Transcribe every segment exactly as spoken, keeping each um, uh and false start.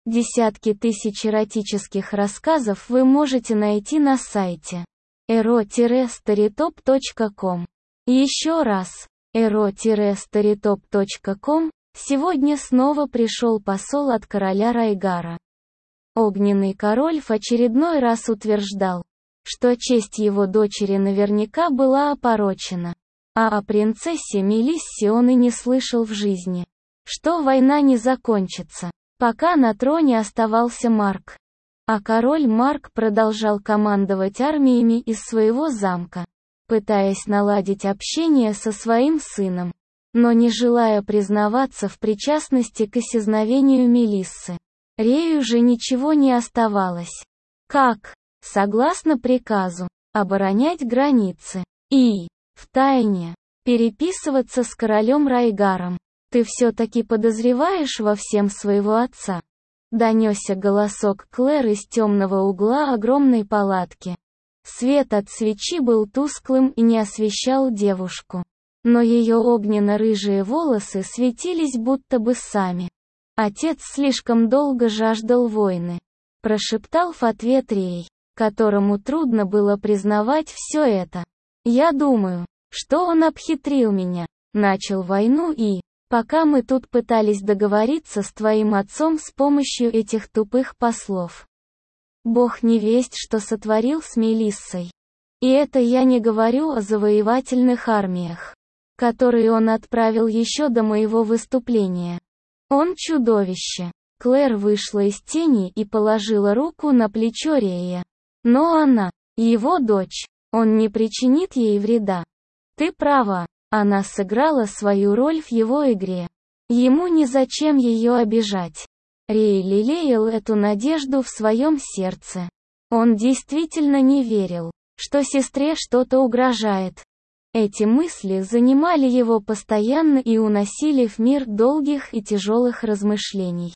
Десятки тысяч эротических рассказов вы можете найти на сайте эро старитоп точка ком. Еще раз, эро старитоп точка ком. Сегодня снова пришел посол от короля Райгара. Огненный король в очередной раз утверждал, что честь его дочери наверняка была опорочена, а о принцессе Мелиссе он и не слышал в жизни, что война не закончится, пока на троне оставался Марк. А король Марк продолжал командовать армиями из своего замка, пытаясь наладить общение со своим сыном, но не желая признаваться в причастности к исчезновению Мелиссы. Рею же ничего не оставалось, как, согласно приказу, оборонять границы и, втайне, переписываться с королем Райгаром. «Ты все-таки подозреваешь во всем своего отца?» Донесся голосок Клэр из темного угла огромной палатки. Свет от свечи был тусклым и не освещал девушку, но ее огненно-рыжие волосы светились будто бы сами. «Отец слишком долго жаждал войны», — прошептал в ответ Рей, которому трудно было признавать все это. «Я думаю, что он обхитрил меня, начал войну и, пока мы тут пытались договориться с твоим отцом с помощью этих тупых послов. Бог не весть, что сотворил с Мелиссой. И это я не говорю о завоевательных армиях, которые он отправил еще до моего выступления. Он чудовище». Клэр вышла из тени и положила руку на плечо Рея. «Но она, его дочь, он не причинит ей вреда. Ты права, она сыграла свою роль в его игре. Ему незачем ее обижать». Рей лелеял эту надежду в своем сердце. Он действительно не верил, что сестре что-то угрожает. Эти мысли занимали его постоянно и уносили в мир долгих и тяжелых размышлений.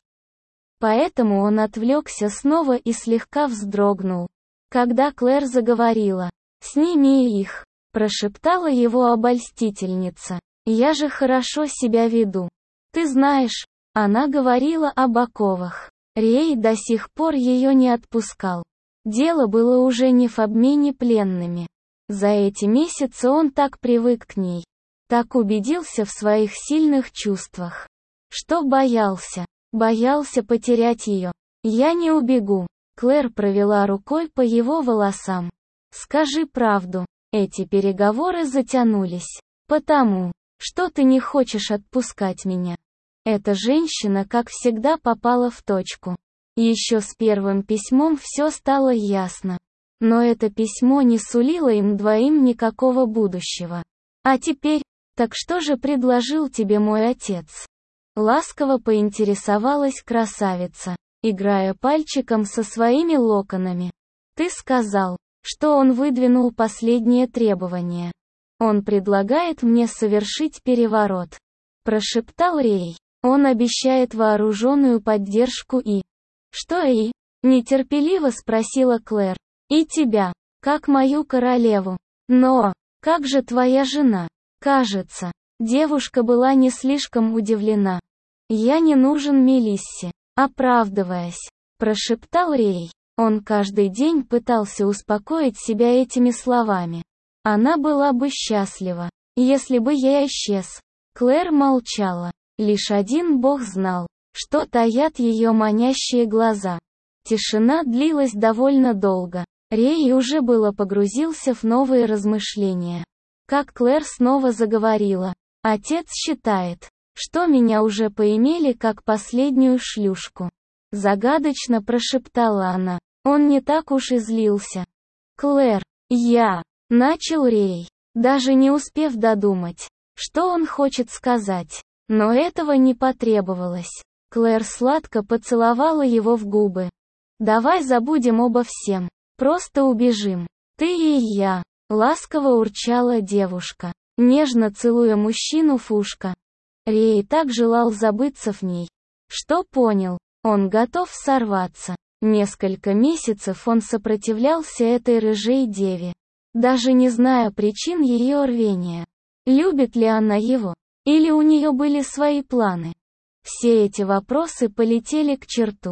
Поэтому он отвлекся снова и слегка вздрогнул, когда Клэр заговорила. «Сними их», — прошептала его обольстительница. «Я же хорошо себя веду. Ты знаешь», — она говорила об оковах. Рей до сих пор ее не отпускал. Дело было уже не в обмене пленными. За эти месяцы он так привык к ней, так убедился в своих сильных чувствах, что боялся, боялся потерять ее. «Я не убегу», — Клэр провела рукой по его волосам. «Скажи правду, эти переговоры затянулись, потому, что ты не хочешь отпускать меня». Эта женщина, как всегда, попала в точку. Еще с первым письмом все стало ясно. Но это письмо не сулило им двоим никакого будущего. «А теперь, так что же предложил тебе мой отец?» Ласково поинтересовалась красавица, играя пальчиком со своими локонами. «Ты сказал, что он выдвинул последнее требование. Он предлагает мне совершить переворот», — прошептал Рей. «Он обещает вооруженную поддержку и...» «Что и?» — нетерпеливо спросила Клэр. «И тебя, как мою королеву. Но, как же твоя жена?» Кажется, девушка была не слишком удивлена. «Я не нужен Мелиссе», оправдываясь, прошептал Рей. Он каждый день пытался успокоить себя этими словами. Она была бы счастлива, если бы я исчез. Клэр молчала. Лишь один бог знал, что таят ее манящие глаза. Тишина длилась довольно долго. Рей уже было погрузился в новые размышления. Как Клэр снова заговорила. «Отец считает, что меня уже поимели как последнюю шлюшку». Загадочно прошептала она. Он не так уж и злился. «Клэр, я...» — начал Рей, даже не успев додумать, что он хочет сказать. Но этого не потребовалось. Клэр сладко поцеловала его в губы. «Давай забудем обо всем. Просто убежим. Ты и я», — ласково урчала девушка, нежно целуя мужчину в ушко. Рей так желал забыться в ней, что понял, он готов сорваться. Несколько месяцев он сопротивлялся этой рыжей деве, даже не зная причин ее рвения. Любит ли она его? Или у нее были свои планы? Все эти вопросы полетели к черту.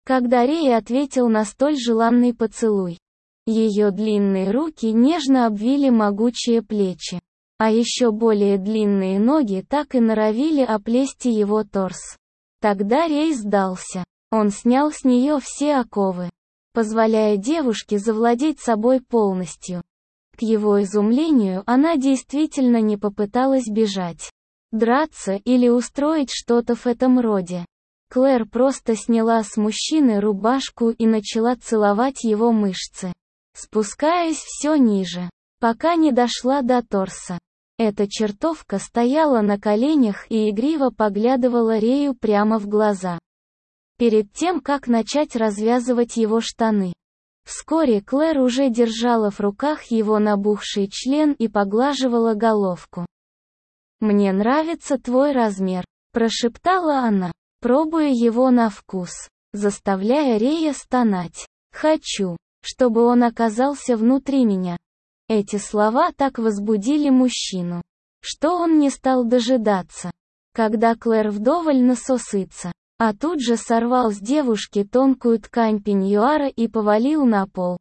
когда Рей ответил на столь желанный поцелуй. Ее длинные руки нежно обвили могучие плечи, а еще более длинные ноги так и норовили оплести его торс. Тогда Рей сдался. Он снял с нее все оковы, позволяя девушке завладеть собой полностью. К его изумлению, она действительно не попыталась бежать, драться или устроить что-то в этом роде. Клэр просто сняла с мужчины рубашку и начала целовать его мышцы, спускаясь все ниже, пока не дошла до торса. Эта чертовка стояла на коленях и игриво поглядывала Рею прямо в глаза, перед тем, как начать развязывать его штаны. Вскоре Клэр уже держала в руках его набухший член и поглаживала головку. «Мне нравится твой размер», – прошептала она, пробуя его на вкус, заставляя Рея стонать. «Хочу, чтобы он оказался внутри меня». Эти слова так возбудили мужчину, что он не стал дожидаться, когда Клэр вдоволь насосится, а тут же сорвал с девушки тонкую ткань пеньюара и повалил на пол.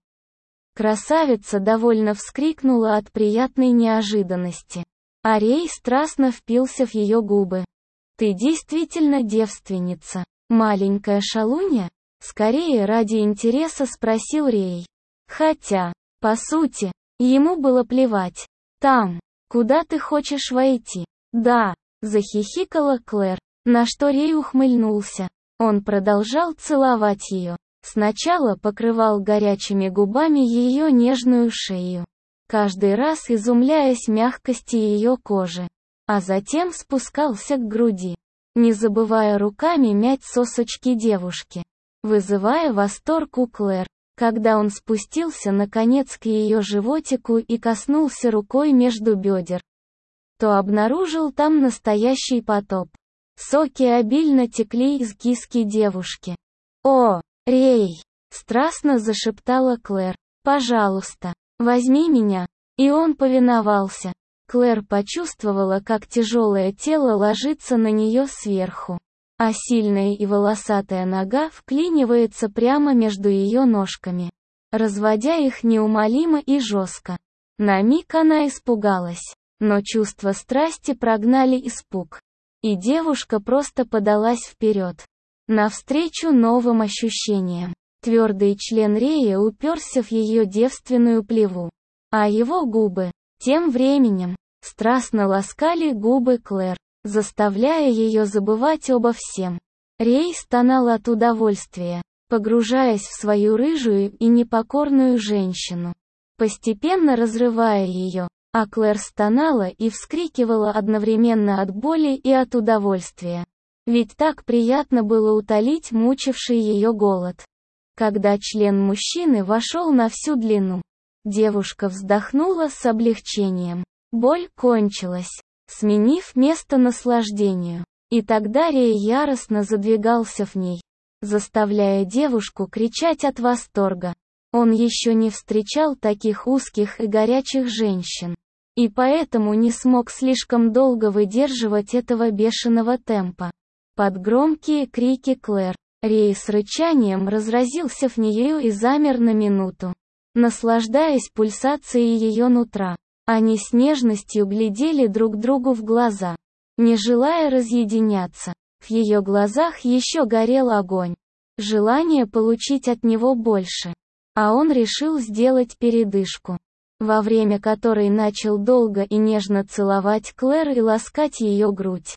Красавица довольно вскрикнула от приятной неожиданности, а Рей страстно впился в ее губы. «Ты действительно девственница, маленькая шалунья?» Скорее ради интереса спросил Рей. Хотя, по сути, ему было плевать. «Там, куда ты хочешь войти?» «Да», — захихикала Клэр, на что Рей ухмыльнулся. Он продолжал целовать ее. Сначала покрывал горячими губами ее нежную шею, каждый раз изумляясь мягкости ее кожи, а затем спускался к груди, не забывая руками мять сосочки девушки, вызывая восторг у Клэр. Когда он спустился наконец к ее животику и коснулся рукой между бедер, то обнаружил там настоящий потоп. Соки обильно текли из киски девушки. «О, Рей!» – страстно зашептала Клэр. «Пожалуйста, возьми меня!» И он повиновался. Клэр почувствовала, как тяжелое тело ложится на нее сверху, а сильная и волосатая нога вклинивается прямо между ее ножками, разводя их неумолимо и жестко. На миг она испугалась, но чувства страсти прогнали испуг, и девушка просто подалась вперед, навстречу новым ощущениям. Твердый член Рея уперся в ее девственную плеву, а его губы, тем временем, страстно ласкали губы Клэр, заставляя ее забывать обо всем. Рей стонал от удовольствия, погружаясь в свою рыжую и непокорную женщину, постепенно разрывая ее, а Клэр стонала и вскрикивала одновременно от боли и от удовольствия. Ведь так приятно было утолить мучивший ее голод. Когда член мужчины вошел на всю длину, девушка вздохнула с облегчением. Боль кончилась, сменив место наслаждению. И тогда Рей яростно задвигался в ней, заставляя девушку кричать от восторга. Он еще не встречал таких узких и горячих женщин, и поэтому не смог слишком долго выдерживать этого бешеного темпа. Под громкие крики Клэр, Рей с рычанием разразился в нее и замер на минуту, наслаждаясь пульсацией ее нутра. Они с нежностью глядели друг другу в глаза, не желая разъединяться. В ее глазах еще горел огонь, желание получить от него больше. А он решил сделать передышку, во время которой начал долго и нежно целовать Клэр и ласкать ее грудь.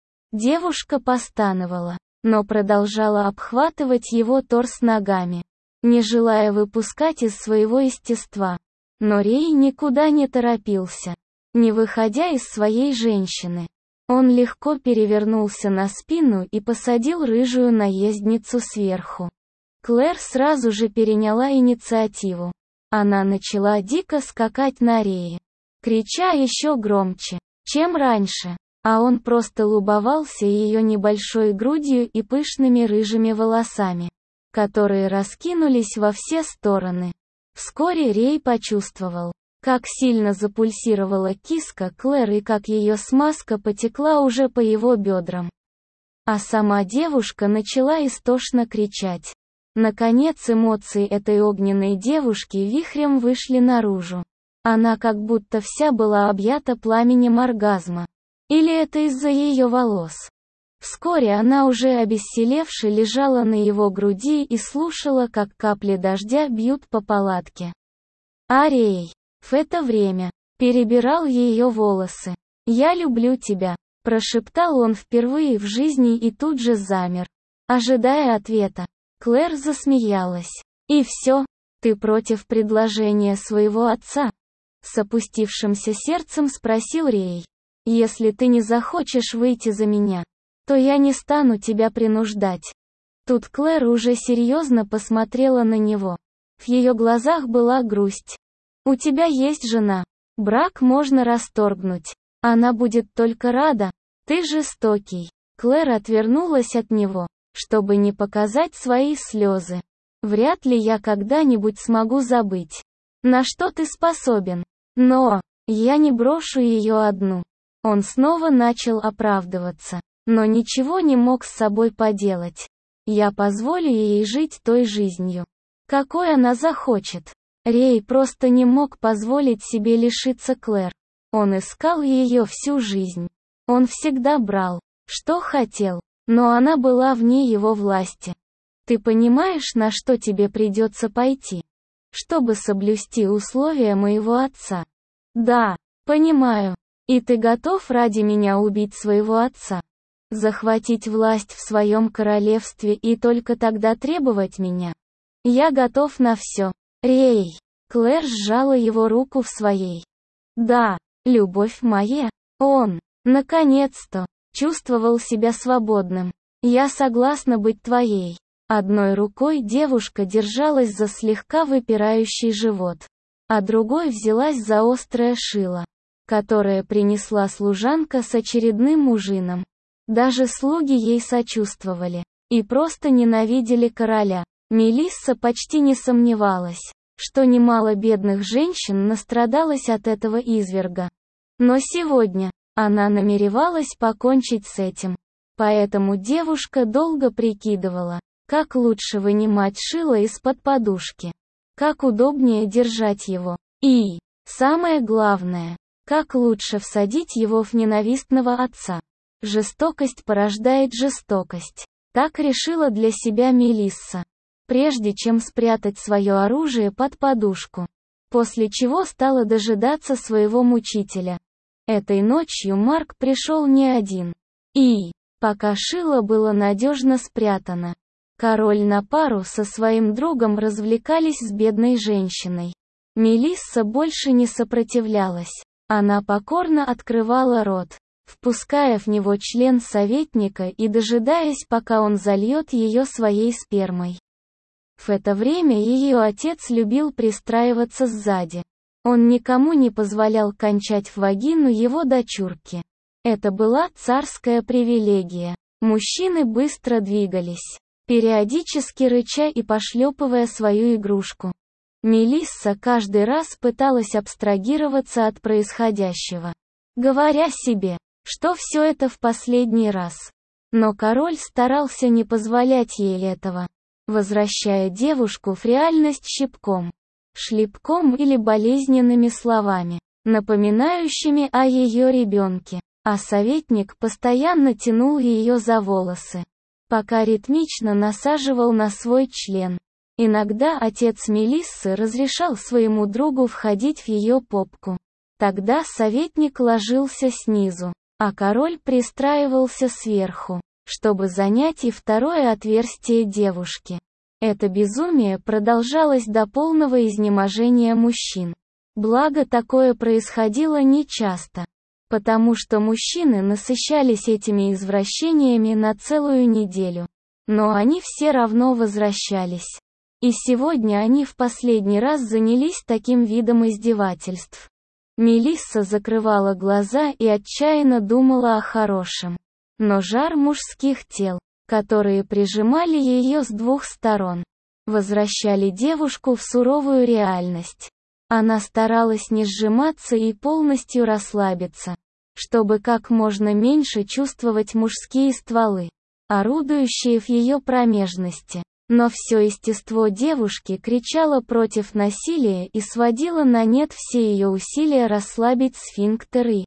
Девушка постановала, но продолжала обхватывать его торс ногами, не желая выпускать из своего естества. Но Рей никуда не торопился, не выходя из своей женщины. Он легко перевернулся на спину и посадил рыжую наездницу сверху. Клэр сразу же переняла инициативу. Она начала дико скакать на Рее, крича еще громче, чем раньше, а он просто любовался ее небольшой грудью и пышными рыжими волосами, которые раскинулись во все стороны. Вскоре Рей почувствовал, как сильно запульсировала киска Клэр и как ее смазка потекла уже по его бедрам. А сама девушка начала истошно кричать. Наконец эмоции этой огненной девушки вихрем вышли наружу. Она как будто вся была объята пламенем оргазма. Или это из-за ее волос? Вскоре она уже обессилевши лежала на его груди и слушала, как капли дождя бьют по палатке. А Рей в это время перебирал ее волосы. «Я люблю тебя», — прошептал он впервые в жизни и тут же замер, ожидая ответа. Клэр засмеялась. «И все? Ты против предложения своего отца?» С опустившимся сердцем спросил Рей. «Если ты не захочешь выйти за меня, то я не стану тебя принуждать». Тут Клэр уже серьезно посмотрела на него. В ее глазах была грусть. «У тебя есть жена. Брак можно расторгнуть. Она будет только рада. Ты жестокий». Клэр отвернулась от него, чтобы не показать свои слезы. «Вряд ли я когда-нибудь смогу забыть, на что ты способен. Но я не брошу ее одну». Он снова начал оправдываться, но ничего не мог с собой поделать. «Я позволю ей жить той жизнью, какой она захочет». Рей просто не мог позволить себе лишиться Клэр. Он искал ее всю жизнь. Он всегда брал, что хотел, но она была вне его власти. «Ты понимаешь, на что тебе придется пойти, чтобы соблюсти условия моего отца?» «Да, понимаю. И ты готов ради меня убить своего отца? Захватить власть в своем королевстве и только тогда требовать меня? Я готов на все, Рей». Клэр сжала его руку в своей. «Да, любовь моя». Он, наконец-то, чувствовал себя свободным. «Я согласна быть твоей». Одной рукой девушка держалась за слегка выпирающий живот, а другой взялась за острое шило, которое принесла служанка с очередным ужином. Даже слуги ей сочувствовали и просто ненавидели короля. Мелисса почти не сомневалась, что немало бедных женщин настрадалось от этого изверга. Но сегодня она намеревалась покончить с этим. Поэтому девушка долго прикидывала, как лучше вынимать шило из-под подушки, как удобнее держать его, и, самое главное, как лучше всадить его в ненавистного отца. Жестокость порождает жестокость. Так решила для себя Мелисса, прежде чем спрятать свое оружие под подушку. После чего стала дожидаться своего мучителя. Этой ночью Марк пришел не один. И, пока шило было надежно спрятано, король на пару со своим другом развлекались с бедной женщиной. Мелисса больше не сопротивлялась. Она покорно открывала рот, впуская в него член советника и дожидаясь, пока он зальет ее своей спермой. В это время ее отец любил пристраиваться сзади. Он никому не позволял кончать в вагину его дочурки. Это была царская привилегия. Мужчины быстро двигались, периодически рыча и пошлепывая свою игрушку. Мелисса каждый раз пыталась абстрагироваться от происходящего, говоря себе, что все это в последний раз. Но король старался не позволять ей этого, возвращая девушку в реальность щипком, шлепком или болезненными словами, напоминающими о ее ребенке. А советник постоянно тянул ее за волосы, пока ритмично насаживал на свой член. Иногда отец Мелиссы разрешал своему другу входить в ее попку. Тогда советник ложился снизу, а король пристраивался сверху, чтобы занять и второе отверстие девушки. Это безумие продолжалось до полного изнеможения мужчин. Благо такое происходило нечасто, потому что мужчины насыщались этими извращениями на целую неделю. Но они все равно возвращались. И сегодня они в последний раз занялись таким видом издевательств. Мелисса закрывала глаза и отчаянно думала о хорошем. Но жар мужских тел, которые прижимали ее с двух сторон, возвращали девушку в суровую реальность. Она старалась не сжиматься и полностью расслабиться, чтобы как можно меньше чувствовать мужские стволы, орудующие в ее промежности. Но все естество девушки кричало против насилия и сводило на нет все ее усилия расслабить сфинктеры,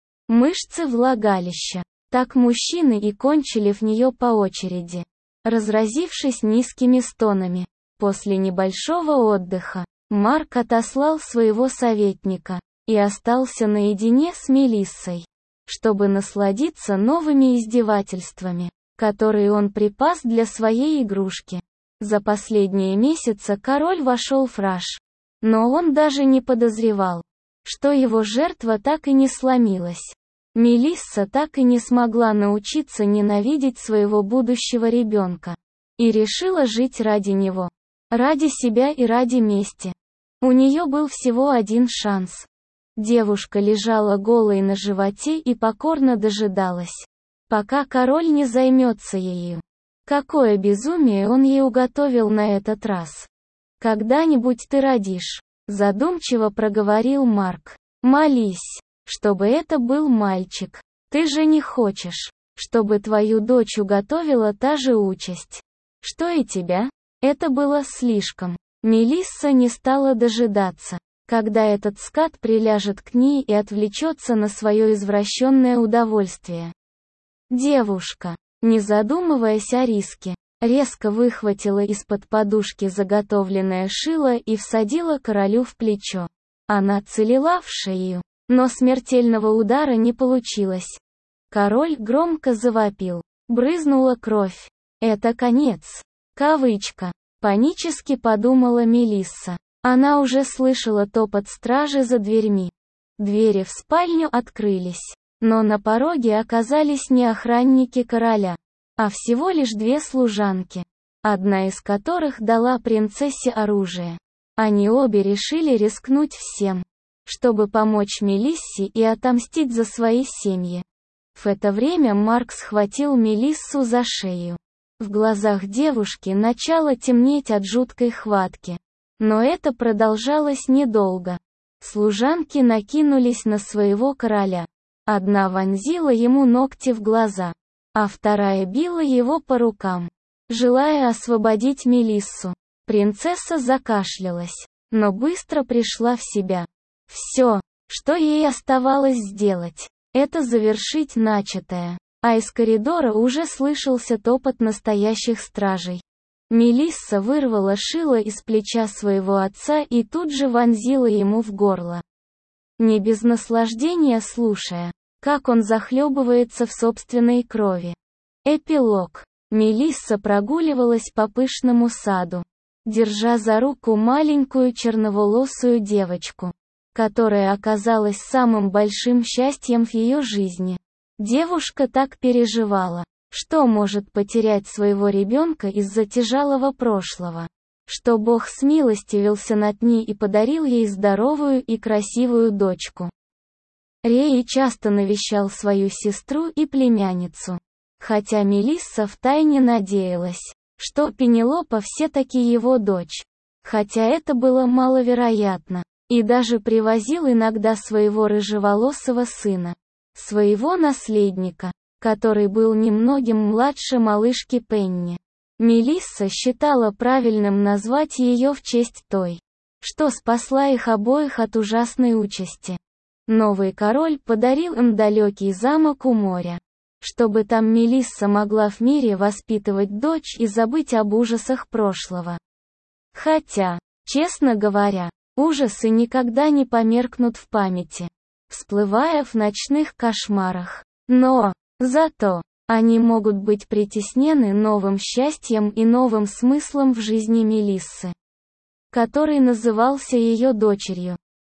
мышцы влагалища. Так мужчины и кончили в нее по очереди, разразившись низкими стонами. После небольшого отдыха, Марк отослал своего советника и остался наедине с Мелиссой, чтобы насладиться новыми издевательствами, которые он припас для своей игрушки. За последние месяцы король вошел в раж, но он даже не подозревал, что его жертва так и не сломилась. Мелисса так и не смогла научиться ненавидеть своего будущего ребенка и решила жить ради него, ради себя и ради мести. У нее был всего один шанс. Девушка лежала голой на животе и покорно дожидалась, пока король не займется ею. Какое безумие он ей уготовил на этот раз. «Когда-нибудь ты родишь», — задумчиво проговорил Марк. «Молись, чтобы это был мальчик. Ты же не хочешь, чтобы твою дочь уготовила та же участь, что и тебя?» Это было слишком. Мелисса не стала дожидаться, когда этот скат приляжет к ней и отвлечется на свое извращенное удовольствие. Девушка, не задумываясь о риске, резко выхватила из-под подушки заготовленное шило и всадила королю в плечо. Она целила в шею, но смертельного удара не получилось. Король громко завопил. Брызнула кровь. «Это конец». Кавычка. Панически подумала Мелисса. Она уже слышала топот стражи за дверьми. Двери в спальню открылись, но на пороге оказались не охранники короля, а всего лишь две служанки, одна из которых дала принцессе оружие. Они обе решили рискнуть всем, чтобы помочь Мелиссе и отомстить за свои семьи. В это время Марк схватил Мелиссу за шею. В глазах девушки начало темнеть от жуткой хватки. Но это продолжалось недолго. Служанки накинулись на своего короля. Одна вонзила ему ногти в глаза, а вторая била его по рукам, желая освободить Мелиссу. Принцесса закашлялась, но быстро пришла в себя. Все, что ей оставалось сделать, это завершить начатое. А из коридора уже слышался топот настоящих стражей. Мелисса вырвала шило из плеча своего отца и тут же вонзила ему в горло. Не без наслаждения слушая, как он захлебывается в собственной крови. Эпилог. Мелисса прогуливалась по пышному саду, держа за руку маленькую черноволосую девочку, которая оказалась самым большим счастьем в ее жизни. Девушка так переживала, что может потерять своего ребенка из-за тяжелого прошлого, что Бог смилостивился над ней и подарил ей здоровую и красивую дочку. Рей часто навещал свою сестру и племянницу, хотя Мелисса втайне надеялась, что Пенелопа все-таки его дочь, хотя это было маловероятно, и даже привозил иногда своего рыжеволосого сына, своего наследника, который был немногим младше малышки Пенни. Мелисса считала правильным назвать ее в честь той, что спасла их обоих от ужасной участи. Новый король подарил им далекий замок у моря, чтобы там Мелисса могла в мире воспитывать дочь и забыть об ужасах прошлого. Хотя, честно говоря, ужасы никогда не померкнут в памяти, всплывая в ночных кошмарах. Но, зато, они могут быть притеснены новым счастьем и новым смыслом в жизни Мелиссы, который назывался ее дочерью.